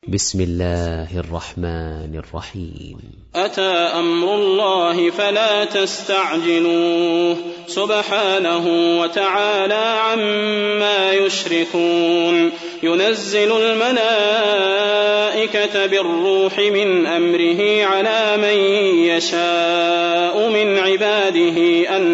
بسم الله الرحمن الرحيم. أتى أمر الله فلا تستعجلوه سبحانه وتعالى عما يشركون. ينزل الملائكة بالروح من أمره على من يشاء من عباده أن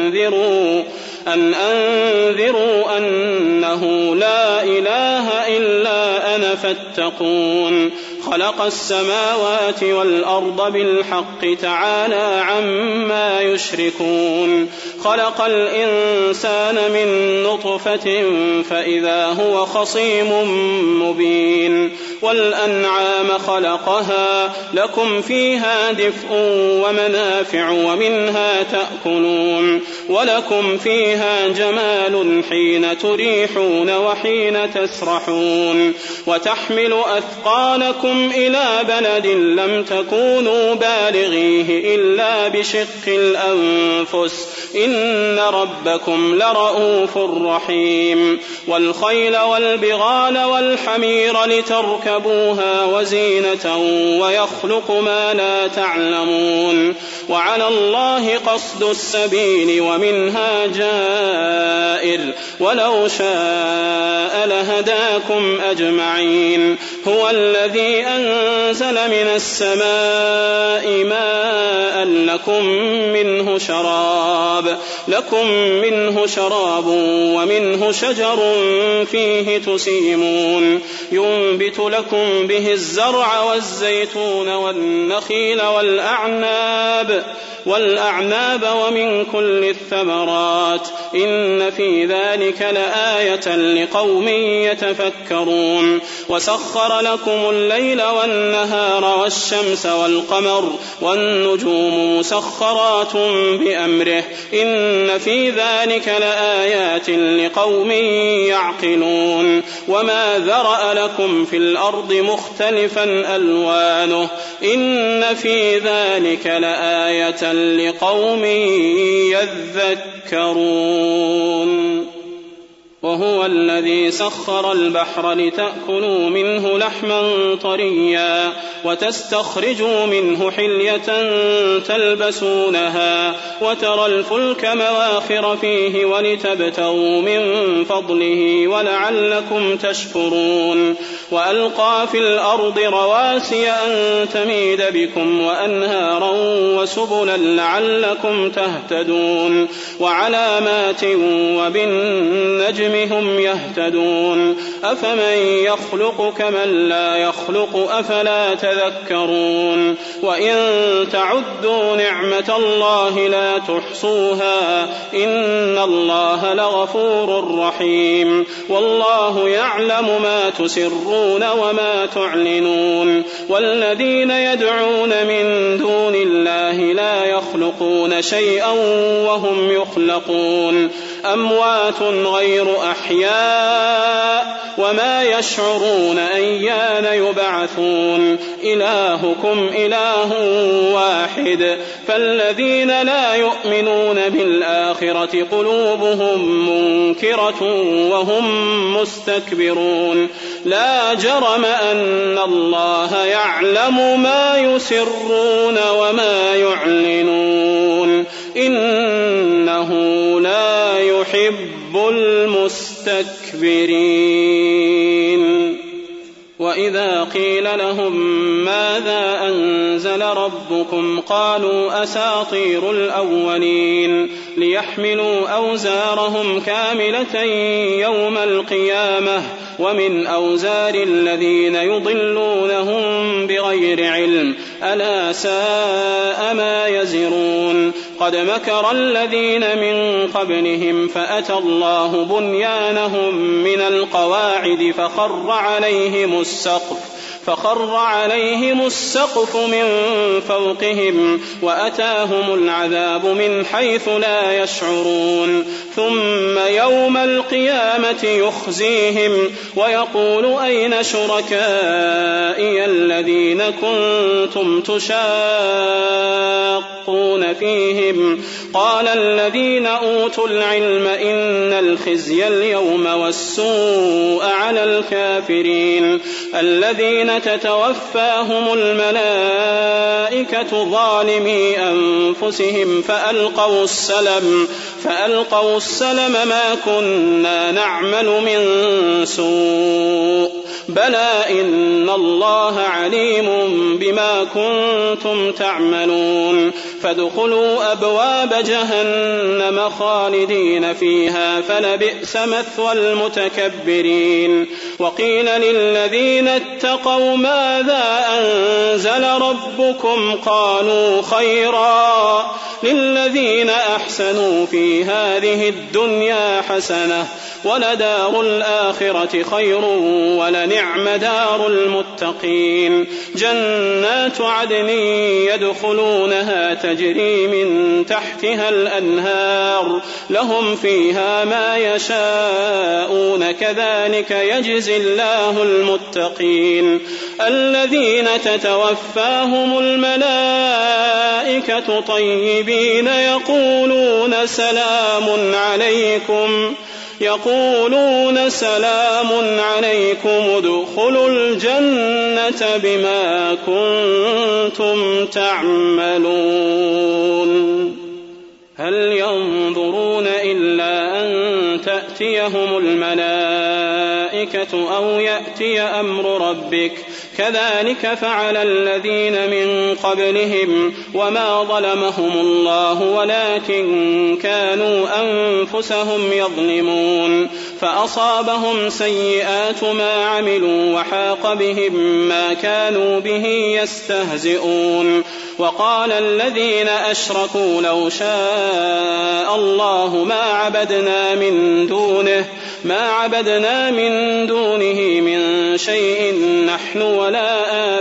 أنذروا أنه لا إله إلا أنا فاتقون. خلق السماوات والأرض بالحق تعالى عما يشركون. خلق الإنسان من نطفة فإذا هو خصيم مبين. والأنعام خلقها لكم فيها دفء ومنافع ومنها تأكلون. ولكم فيها جمال حين تريحون وحين تسرحون. وتحمل أثقالكم إلى بلد لم تكونوا بالغيه إلا بشق الأنفس إن ربكم لرؤوف رحيم. والخيل والبغال والحمير لتركبوها وزينة ويخلق ما لا تعلمون. وعلى الله قصد السبيل ومنها جائر ولو شاء لهداكم أجمعين. هو الذي أنزل من السماء ماء لكم منه شراب ومنه شجر فيه تسيمون. ينبت لكم به الزرع والزيتون والنخيل والأعناب ومن كل الثمرات إن في ذلك لآية لقوم يتفكرون. وسخر لكم الليل والنهار والشمس والقمر والنجوم مسخرات بأمره إن في ذلك لآيات لقوم يعقلون. وما ذرأ لكم في الأرض مختلفا ألوانه إن في ذلك لآية لقوم يذكرون. وهو الذي سخر البحر لتأكلوا منه لحما طريا وتستخرجوا منه حلية تلبسونها وترى الفلك مواخر فيه ولتبتغوا من فضله ولعلكم تشكرون. وألقى في الأرض رواسي أن تميد بكم وأنهارا وسبلا لعلكم تهتدون. وعلامات وبالنجم هم يهتدون. أفمن يخلق كمن لا يخلق أفلا تذكرون. وإن تعدوا نعمة الله لا تحصوها إن الله لغفور رحيم. والله يعلم ما تسرون وما تعلنون. والذين يدعون من دون الله لا يخلقون شيئا وهم يخلقون. أموات غير أحياء وما يشعرون أيان يبعثون. إلهكم إله واحد فالذين لا يؤمنون بالآخرة قلوبهم منكرة وهم مستكبرون. لا جرم أن الله يعلم ما يسرون وما يعلنون إنه لا يحب المستكبرين. وإذا قيل لهم ماذا أنزل ربكم قالوا أساطير الأولين ليحملوا أوزارهم كاملة يوم القيامة ومن أوزار الذين يضلونهم بغير علم ألا ساء ما يزرون. قد مكر الذين من قبلهم فأتى الله بنيانهم من القواعد فخر عليهم السقف من فوقهم وأتاهم العذاب من حيث لا يشعرون. ثم يوم القيامة يخزيهم ويقول أين شركائي الذين كنتم تشاقون فيهم قال الذين أوتوا العلم إن الخزي اليوم والسوء على الكافرين الذين تتوفاهم الملائكة ظالمي أنفسهم فألقوا السلم ما كنا نعمل من سوء بلى إن الله عليم بما كنتم تعملون فادخلوا أبواب جهنم خالدين فيها فلبئس مثوى المتكبرين وقيل للذين اتقوا ماذا أنزل ربكم قالوا خيرا للذين أحسنوا في هذه الدنيا حسنة ولدار الآخرة خير ولنعم دار المتقين جنات عدن يدخلونها تجري من تحتها الأنهار لهم فيها ما يشاءون كذلك يجزي الله المتقين الذين تتوفاهم الملائكة طيبين يقولون سلام عليكم ادخلوا الجنة بما كنتم تعملون هل ينظرون إلا أن تأتيهم الملائكة أو يأتي أمر ربك كذلك فعل الذين من قبلهم وما ظلمهم الله ولكن كانوا أنفسهم يظلمون فأصابهم سيئات ما عملوا وحاق بهم ما كانوا به يستهزئون وقال الذين أشركوا لو شاء الله ما عبدنا من دونه من شيء نحن ولا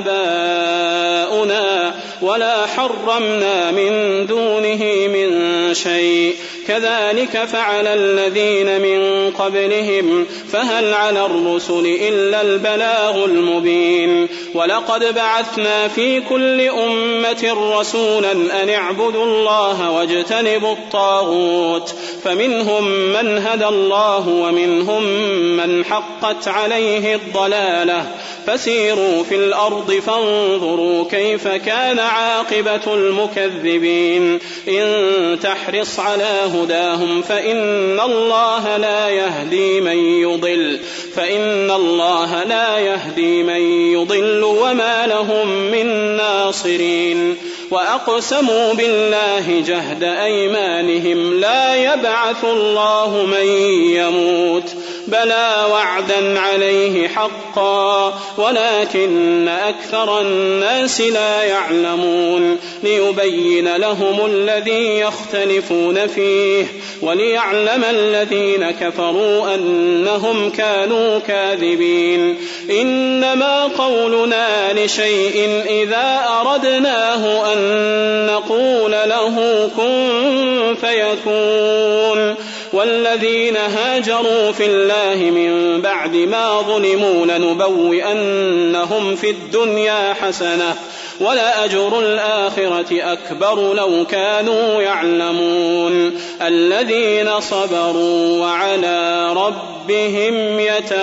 آباؤنا ولا حرمنا من دونه من شيء كذلك فعل الذين من قبلهم فهل على الرسل إلا البلاغ المبين ولقد بعثنا في كل أمة رسولا أن اعبدوا الله واجتنبوا الطاغوت فمنهم من هدى الله ومنهم من حقت عليه الضلالة فسيروا في الأرض فانظروا كيف كان عاقبة المكذبين إن تحرص على هداهم فإن الله لا يهدي من يضل وما لهم من ناصرين وأقسموا بالله جهد أيمانهم لا يبعث الله من يموت بلى وعدا عليه حقا ولكن أكثر الناس لا يعلمون ليبين لهم الذي يختلفون فيه وليعلم الذين كفروا أنهم كانوا كاذبين إنما قولنا لشيء إذا أردناه أن نقول له كن فيكون والذين هاجروا في الله من بعد ما ظلموا لنبوئنهم في الدنيا حسنة ولأجر الآخرة أكبر لو كانوا يعلمون الذين صبروا وعلى ربهم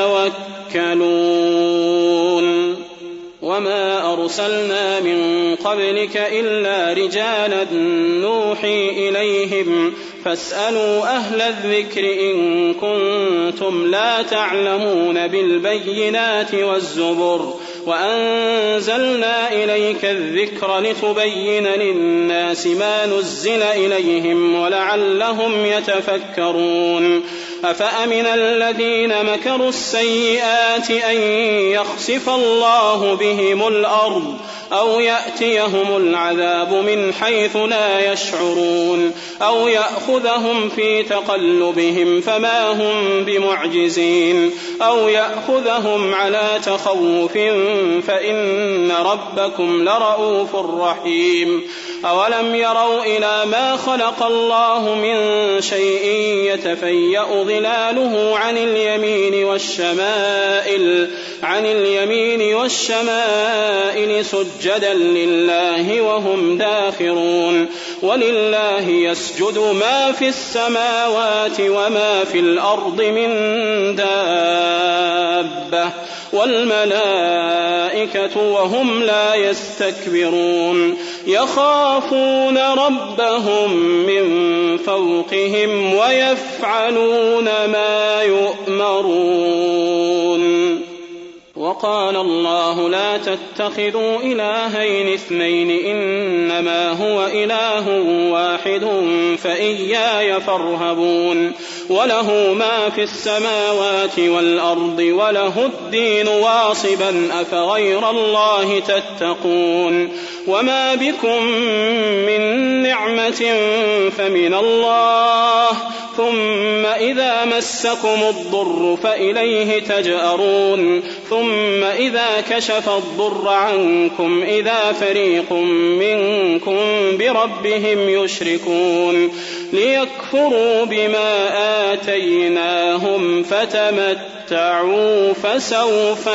يتوكلون وما أرسلنا من قبلك إلا رجالا نوحي إليهم فاسألوا أهل الذكر إن كنتم لا تعلمون بالبينات والزبر وأنزلنا إليك الذكر لتبين للناس ما نزل إليهم ولعلهم يتفكرون أفأمن الذين مكروا السيئات أن يخسف الله بهم الأرض أو يأتيهم العذاب من حيث لا يشعرون أو يأخذهم في تقلبهم فما هم بمعجزين أو يأخذهم على تخوف فإن ربكم لرؤوف رحيم أولم يروا إلى ما خلق الله من شيء يتفيأ ظلاله عن اليمين والشمائل سجدا لله وهم داخرون ولله يسجد ما في السماوات وما في الأرض من دابة والملائكة وهم لا يستكبرون يخافون ربهم من فوقهم ويفعلون ما يؤمرون. وقال الله لا تتخذوا إلهين اثنين إنما هو إله واحد فإياي فارهبون وله ما في السماوات والأرض وله الدين واصبا أفغير الله تتقون وما بكم من نعمة فمن الله ثم إذا مسكم الضر فإليه تجأرون ثم إذا كشف الضر عنكم إذا فريق منكم بربهم يشركون ليكفروا بما آتيناهم فتمتعوا فسوف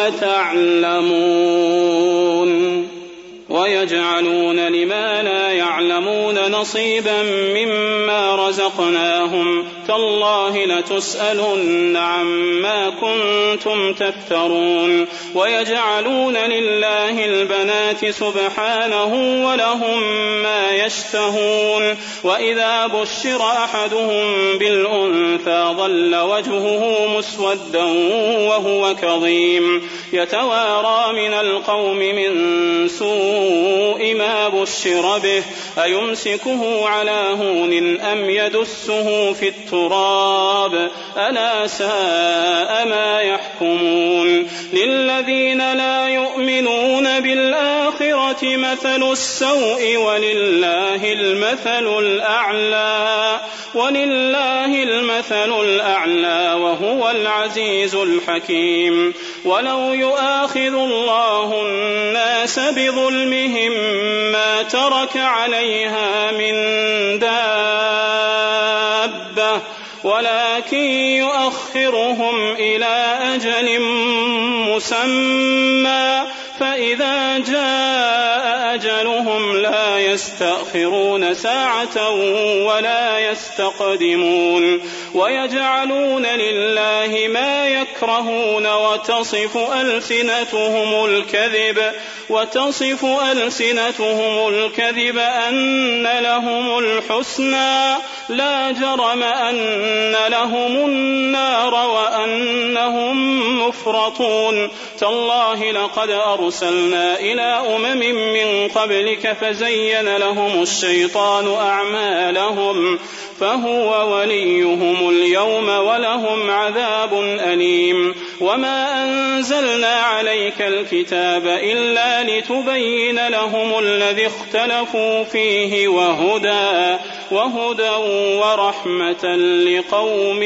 تعلمون. ويجعلون لما لا يعلمون نصيبا مما رزقناهم تالله لتسألن عما كنتم تفترون. ويجعلون لله البنات سبحانه ولهم ما يشتهون وإذا بشر أحدهم بالأنثى ظل وجهه مسودا وهو كظيم يتوارى من القوم من سوء ما بشر به أيمسكه على هون أم يدسه في التراب ألا ساء ما يحكمون. للذين لا يؤمنون بالآخرة مثل السوء ولله المثل الأعلى وهو العزيز الحكيم. ولو يؤاخذ الله الناس بظلمهم ما ترك عليها من دابة ولكن يؤخرهم إلى أجل مسمى فإذا جاء أجلهم لا يستأخرون ساعة ولا يستقدمون. ويجعلون لله ما يكرهون وتصف ألسنتهم الكذب أن لهم الحسنى لا جرم أن لهم النار وأنهم مفرطون. تالله لقد أرسلنا إلى من قبلك فزين لهم الشيطان أعمالهم فهو وليهم اليوم ولهم عذاب أليم. وما أنزلنا عليك الكتاب إلا لتبين لهم الذي اختلفوا فيه وهدى ورحمة لقوم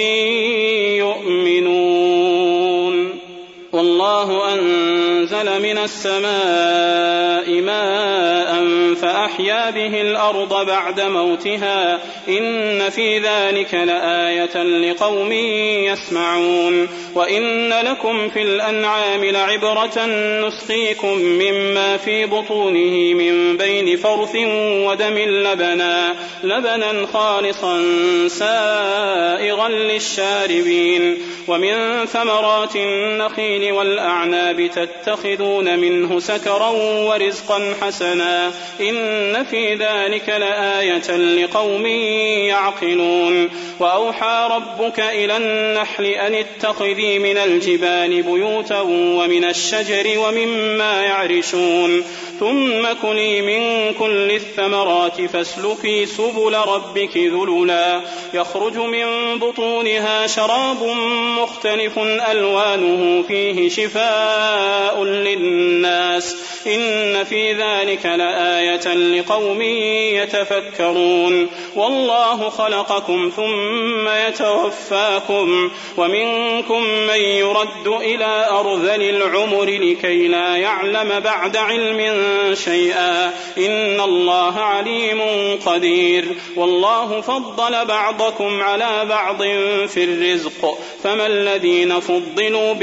يؤمنون. والله أنزل من السماء ماء فأحيا به الأرض بعد موتها إن في ذلك لآية لقوم يسمعون. وإن لكم في الأنعام لعبرة نسقيكم مما في بطونه من بين فرث ودم لبنا خالصا سائغا للشاربين. ومن ثمرات النخيل والأعناب تتخذون منه سكرا ورزقا حسنا إن في ذلك لآية لقوم يعقلون. وأوحى ربك إلى النحل أن اتخذي من الجبال بيوتا ومن الشجر ومما يعرشون ثم كلي من كل الثمرات فاسلكي سبل ربك ذللا يخرج من بطونها شراب مختلف ألوانه فيه فيه شفاء للناس إن في ذلك لآية لقوم يتفكرون والله خلقكم ثم يتوفاكم ومنكم من يرد إلى أرذل العمر لكي لا يعلم بعد علم شيئا إن الله عليم قدير والله فضل بعضكم على بعض في الرزق فما الذين فضلوا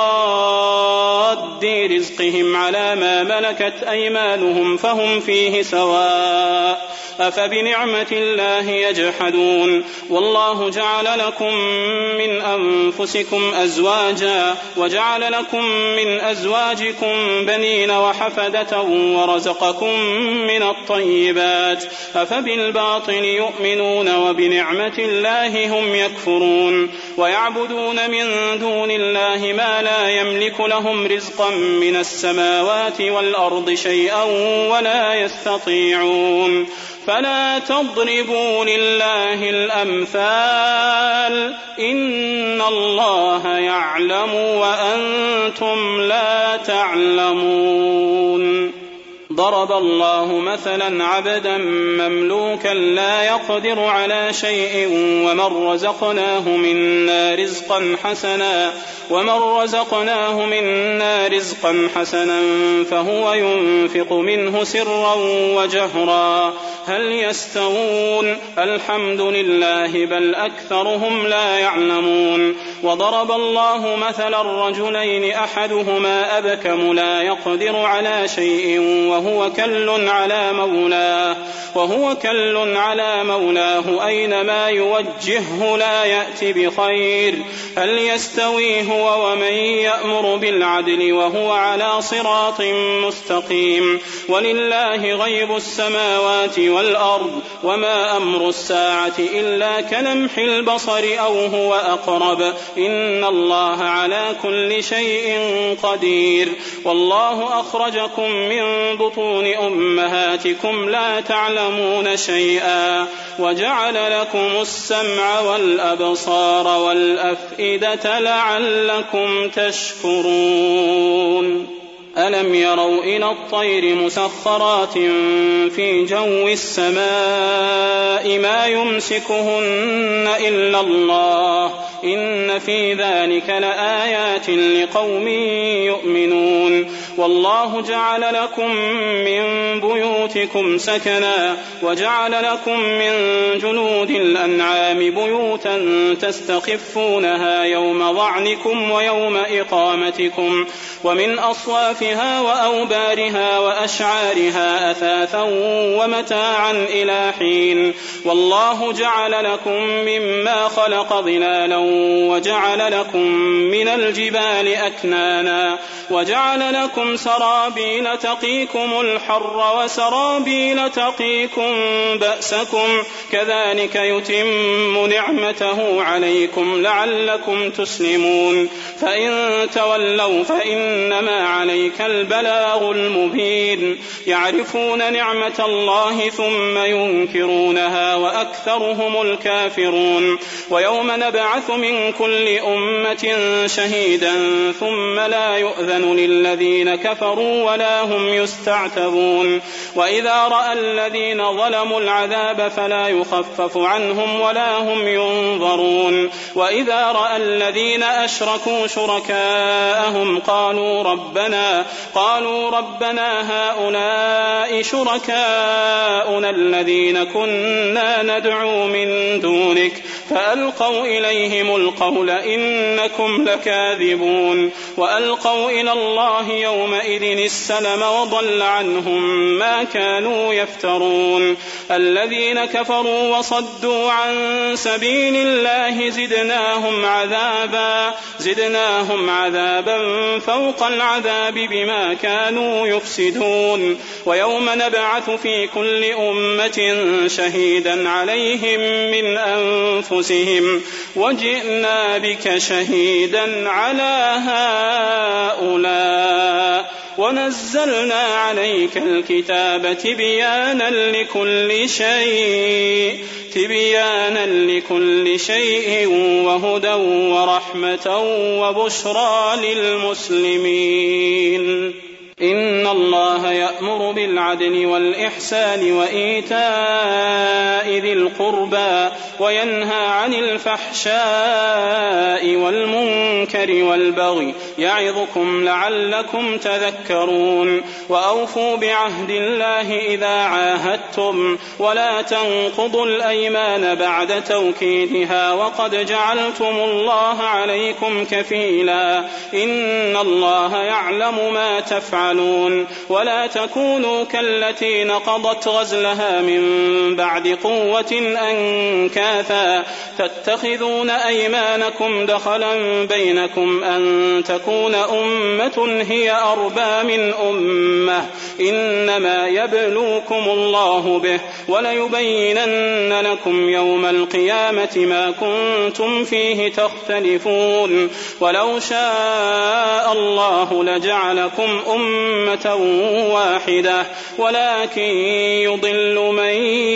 براد رزقهم على ما ملكت أيمانهم فهم فيه سواء أفبنعمة الله يجحدون والله جعل لكم من أنفسكم أزواجا وجعل لكم من أزواجكم بنين وحفدة ورزقكم من الطيبات أفبالباطل يؤمنون وبنعمة الله هم يكفرون ويعبدون من دون الله ما لا يملك لهم رزقا من السماوات والأرض شيئا ولا يستطيعون فلا تضربوا لله الأمثال إن الله يعلم وأنتم لا تعلمون ضرب الله مثلا عبدا مملوكا لا يقدر على شيء ومن رزقناه منا رزقا حسنا فهو ينفق منه سرا وجهرا هل يستوون الحمد لله بل أكثرهم لا يعلمون وضرب الله مثلا الرجلين أحدهما أبكم لا يقدر على شيء وهو كل على مولاه أينما يوجهه لا يأتي بخير هل يستوي هو ومن يأمر بالعدل وهو على صراط مستقيم ولله غيب السماوات والأرض وما أمر الساعة إلا كلمح البصر أو هو أقرب إن الله على كل شيء قدير والله أخرجكم من بطون أمهاتكم لا تعلمون شيئا وجعل لكم السمع والأبصار والأفئدة لعلكم تشكرون ألم يروا إلى الطير مسخرات في جو السماء ما يمسكهن إلا الله إن في ذلك لآيات لقوم يؤمنون والله جعل لكم من بيوتكم سكنا وجعل لكم من جلود الأنعام بيوتا تستخفونها يوم ظعنكم ويوم إقامتكم ومن أصوافها وأوبارها وأشعارها أثاثا ومتاعا إلى حين والله جعل لكم مما خلق ظلالا وجعل لكم من الجبال أكنانا وجعل لكم سرابيل تقيكم الحر وسرابيل تقيكم بأسكم كذلك يتم نعمته عليكم لعلكم تسلمون فإن تولوا فإنما عليك البلاغ المبين يعرفون نعمة الله ثم ينكرونها وأكثرهم الكافرون ويوم نبعث من كل أمة شهيدا ثم لا يؤذن للذين كفروا ولا هم يستعتبون وإذا رأى الذين ظلموا العذاب فلا يخفف عنهم ولا هم ينظرون وإذا رأى الذين أشركوا شركاءهم قالوا ربنا هؤلاء شركاؤنا الذين كنا ندعو من دونك فألقوا إليهم القول إنكم لكاذبون وألقوا إلى الله يومئذ السلم وضل عنهم ما كانوا يفترون الذين كفروا وصدوا عن سبيل الله زدناهم عذابا فوق العذاب بما كانوا يفسدون ويوم نبعث في كل أمة شهيدا عليهم من أنفسهم وجئنا بك شهيدا على هؤلاء ونزلنا عليك الكتاب تبيانا لكل شيء تبيانا لكل شيء وهدى ورحمة وبشرى للمسلمين. إن الله يأمر بالعدل والإحسان وإيتاء ذي القربى وينهى عن الفحشاء والمنكر والبغي يعظكم لعلكم تذكرون. وأوفوا بعهد الله إذا عاهدتم ولا تنقضوا الأيمان بعد توكيدها وقد جعلتم الله عليكم كفيلا إن الله يعلم ما تفعلون. ولا تكونوا كالتي نقضت غزلها من بعد قوة أنكاثا تتخذون أيمانكم دخلا بينكم أن تكون أمة هي أربى من أمة إنما يبلوكم الله به وليبينن لكم يوم القيامة ما كنتم فيه تختلفون. ولو شاء الله لجعلكم أمة واحدة ولكن يضل من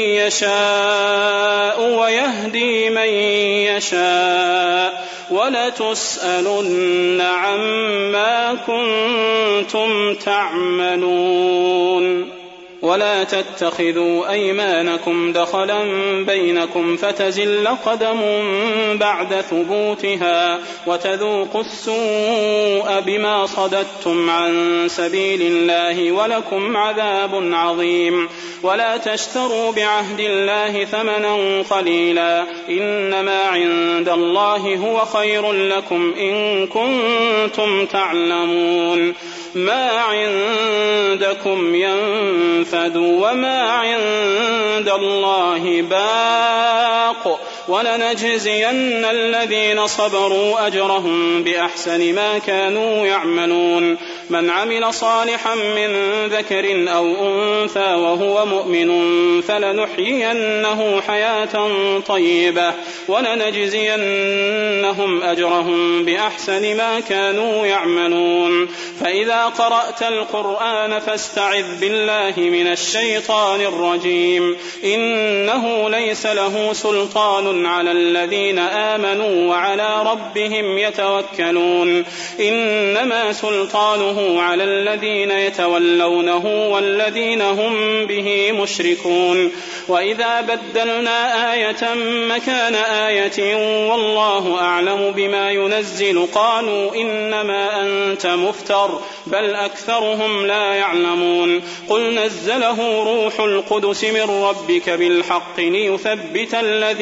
يشاء ويهدي من يشاء ولتسألن عما كنتم تعملون. ولا تتخذوا أيمانكم دخلا بينكم فتزل قدم بعد ثبوتها وتذوقوا السوء بما صددتم عن سبيل الله ولكم عذاب عظيم. ولا تشتروا بعهد الله ثمنا قليلا إنما عند الله هو خير لكم إن كنتم تعلمون. ما عندكم ينفد وما عند الله باق ولنجزين الذين صبروا أجرهم بأحسن ما كانوا يعملون. من عمل صالحا من ذكر أو أنثى وهو مؤمن فلنحيينه حياة طيبة ولنجزينهم أجرهم بأحسن ما كانوا يعملون. فإذا قرأت القرآن فاستعذ بالله من الشيطان الرجيم إنه ليس له سلطان على الذين آمنوا وعلى ربهم يتوكلون. إنما سلطانه على الذين يتولونه والذين هم به مشركون. وإذا بدلنا آية مكان آية والله أعلم بما ينزل قالوا إنما أنت مفتر بل أكثرهم لا يعلمون. قل نزله روح القدس من ربك بالحق ليثبت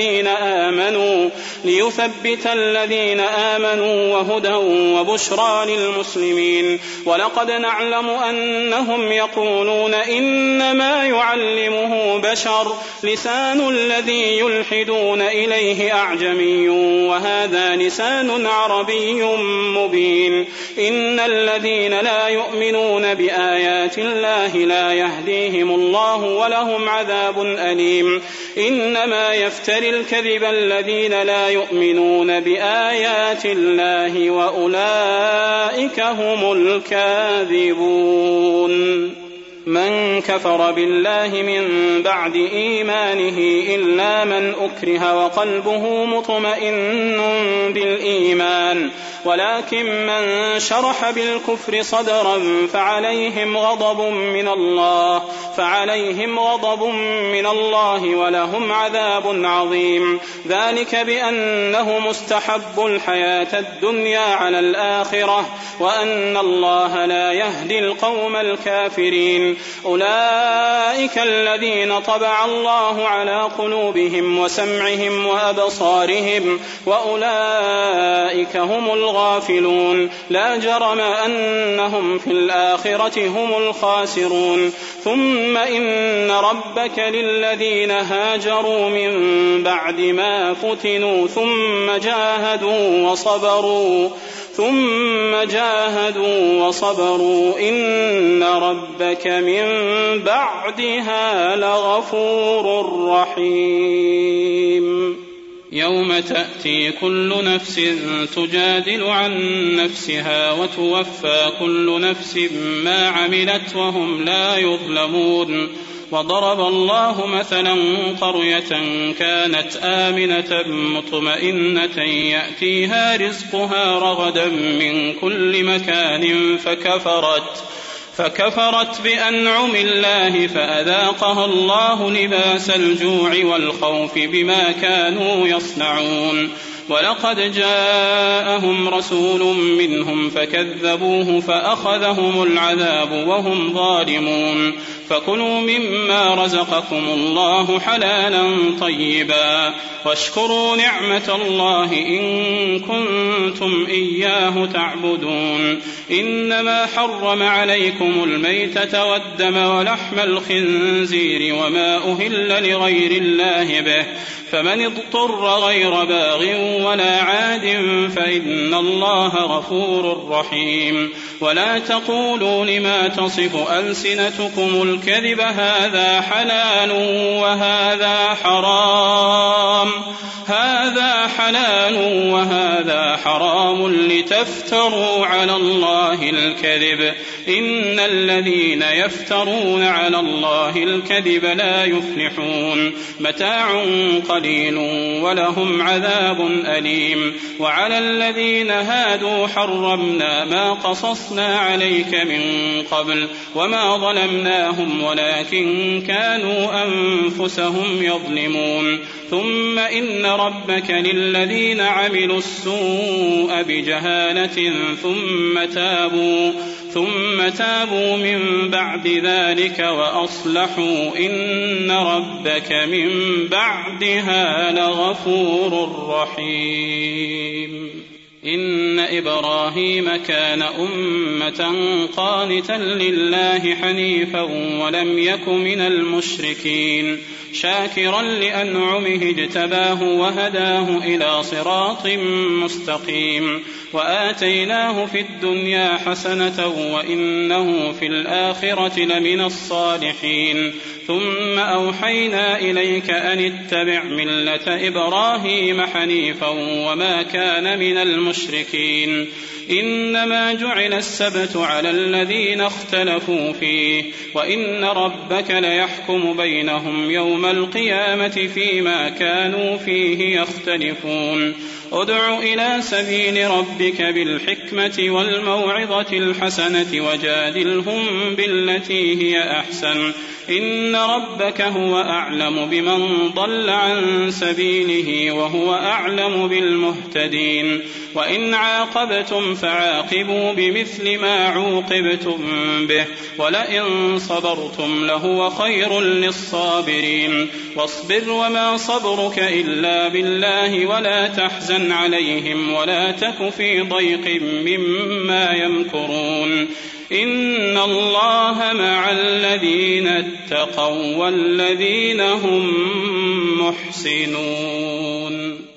الذين آمنوا وهدى وبشرى للمسلمين. ولقد نعلم أنهم يقولون إنما يعلمه بشر لسان الذي يلحدون إليه أعجمي وهذا لسان عربي مبين. إن الذين لا يؤمنون بآيات الله لا يهديهم الله ولهم عذاب أليم. إنما يفتري الكذب الذين لا يؤمنون بآيات الله وأولئك هم الكاذبون. من كفر بالله من بعد إيمانه إلا من أكره وقلبه مطمئن بالإيمان ولكن من شرح بالكفر صدرا فعليهم غضب من الله ولهم عذاب عظيم. ذلك بأنه مستحب الحياة الدنيا على الآخرة وأن الله لا يهدي القوم الكافرين. أولئك الذين طبع الله على قلوبهم وسمعهم وأبصارهم وأولئك هم الغافلون. لا جرم أنهم في الآخرة هم الخاسرون. ثم إن ربك للذين هاجروا من بعد ما فتنوا ثم جاهدوا وصبروا إن ربك من بعدها لغفور رحيم. يوم تأتي كل نفس تجادل عن نفسها وتوفى كل نفس ما عملت وهم لا يظلمون. وضرب الله مثلا قرية كانت آمنة مطمئنة يأتيها رزقها رغدا من كل مكان فكفرت بأنعم الله فأذاقها الله لباس الجوع والخوف بما كانوا يصنعون. ولقد جاءهم رسول منهم فكذبوه فأخذهم العذاب وهم ظالمون. فكلوا مما رزقكم الله حلالا طيبا واشكروا نعمة الله إن كنتم إياه تعبدون. إنما حرم عليكم الميتة والدم ولحم الخنزير وما أهل لغير الله به، فمن اضطر غير باغ ولا عاد فإن الله غفور رحيم. ولا تقولوا لما تصف ألسنتكم الكذب هذا حلال وهذا حرام لتفتروا على الله الكذب. إن الذين يفترون على الله الكذب لا يفلحون. متاع قليل ولهم عذاب أليم. وعلى الذين هادوا حرمنا ما قصصنا عليك من قبل وما ظلمناهم ولكن كانوا أنفسهم يظلمون. ثم إن ربك للذين عملوا السوء بجهالة ثم تابوا من بعد ذلك وأصلحوا إن ربك من بعدها لغفور رحيم. إن إبراهيم كان أمة قانتا لله حنيفا ولم يك من المشركين شاكرا لأنعمه اجتباه وهداه إلى صراط مستقيم. وآتيناه في الدنيا حسنة وإنه في الآخرة لمن الصالحين. ثم أوحينا إليك أن اتبع ملة إبراهيم حنيفا وما كان من المشركين. إنما جعل السبت على الذين اختلفوا فيه وإن ربك ليحكم بينهم يوم القيامة فيما كانوا فيه يختلفون. ادع إلى سبيل ربك بالحكمة والموعظة الحسنة وجادلهم بالتي هي أحسن. إن ربك هو أعلم بمن ضل عن سبيله وهو أعلم بالمهتدين. وإن عاقبتم فعاقبوا بمثل ما عوقبتم به ولئن صبرتم لهو خير للصابرين. واصبر وما صبرك إلا بالله ولا تحزن عليهم ولا تك في ضيق مما يمكرون. إن الله مع الذين اتقوا والذين هم محسنون.